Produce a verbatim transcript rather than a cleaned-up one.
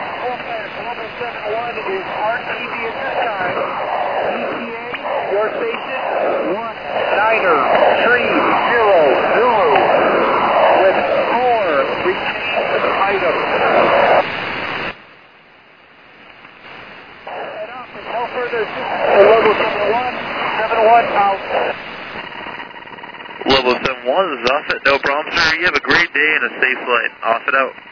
Global seven one is R T V at this time. E T A, your station, one niner three zero Zulu with four retained items. Head off with no further assistance to Global seven one, seven one out. Global seven one, this is Offset. No problem, sir. You have a great day and a safe flight. Offset out.